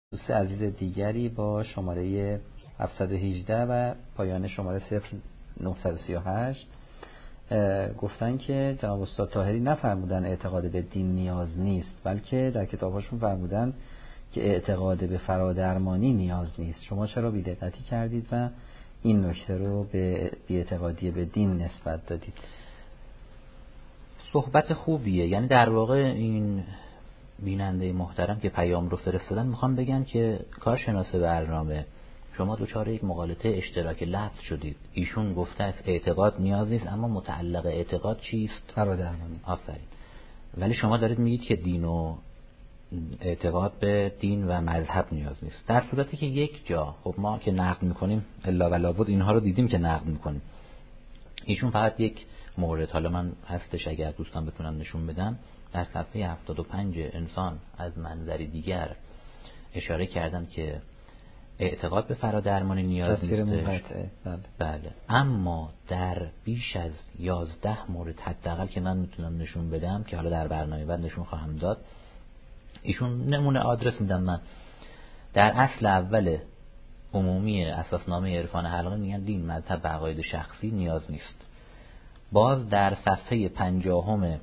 دوست عزیز دیگری با شماره 718 و پایان شماره 0938 گفتن که جناب استاد طاهری نفرمودن اعتقاد به دین نیاز نیست، بلکه در کتاباشون فرمودن که اعتقاد به فرادرمانی نیاز نیست. شما چرا بی‌دقتی کردید و این نکته رو به بی‌اعتقادی به دین نسبت دادید؟ صحبت خوبیه. یعنی در واقع این بیننده محترم که پیام رو فرستادن میخوام بگن که کارشناس برنامه شما دوچار یک مغالطه اشتراک لفظ شدید. ایشون گفته است اعتقاد نیاز نیست، اما متعلق اعتقاد چیست؟ فرادرمانی. آفرین. ولی شما دارید میگید که دین و اعتقاد به دین و مذهب نیاز نیست، در صورتی که یک جا خب ما که نقد میکنیم الا و لابد اینها رو دیدیم که نقد میکنیم. ایشون فقط یک مورد، حالا من هستش اگر دوستان بتونن نشون بدن، در صفحه 75 انسان از منظری دیگر اشاره کردن که اعتقاد به فرادرمانی نیاز نیست. بله. اما در بیش از 11 مورد حداقل که من میتونم نشون بدم که حالا در برنامه بعد نشون خواهم داد، ایشون نمونه آدرس میدم من. در اصل اول عمومی اساسنامه عرفان حلقه میگن دین، مذهب و عقاید شخصی نیاز نیست. باز در صفحه 50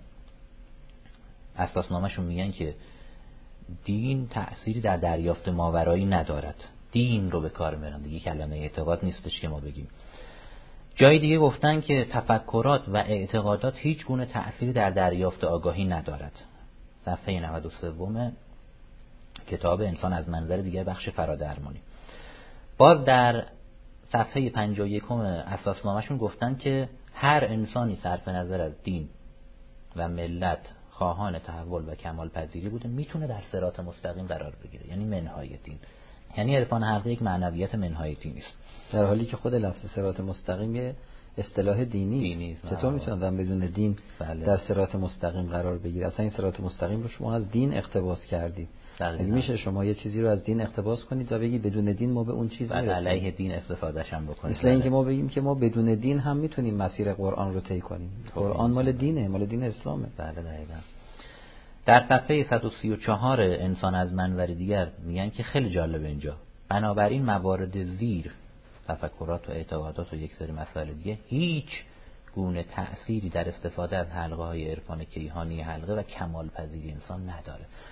اساسنامه‌شون میگن که دین تأثیری در دریافت ماورایی ندارد. دین رو به کار میارن، دیگه کلمه اعتقاد نیستش که ما بگیم. جای دیگه گفتن که تفکرات و اعتقادات هیچ گونه تأثیری در دریافت آگاهی ندارد. صفحه 93 کتاب انسان از منظر دیگر بخش فرادرمانی. باز در صفحه 51 اساسنامه‌شون گفتن که هر انسانی صرف نظر از دین و ملت خواهان تحول و کمال پذیری بوده میتونه در صراط مستقیم قرار بگیره، یعنی منهای دین. یعنی عرفان حلقه یک معنویت منهای دینی است، در حالی که خود لفظ صراط مستقیم یه اصطلاح دینی است. چطور میتونن بدون دین در صراط مستقیم قرار بگیره؟ اصلا این صراط مستقیم رو شما از دین اقتباس کردید. میشه شما یه چیزی رو از دین اقتباس کنید و بگید بدون دین ما به اون چیز میرسیم، علیه دین استفادهش هم بکنید. مثل اینکه ما بگیم که ما بدون دین هم میتونیم مسیر قرآن رو طی کنیم. قرآن مال دینه، مال دین اسلامه. بله دقیقاً. در صفحه 134 انسان از منظر دیگر میگن که خیلی جالب اینجا، بنابراین موارد زیر تفکرات و اعتقادات و یک سری مسائل دیگه هیچ گونه تأثیری در استفاده از حلقه های عرفان کیهانی حلقه و کمال پذیری انسان نداره.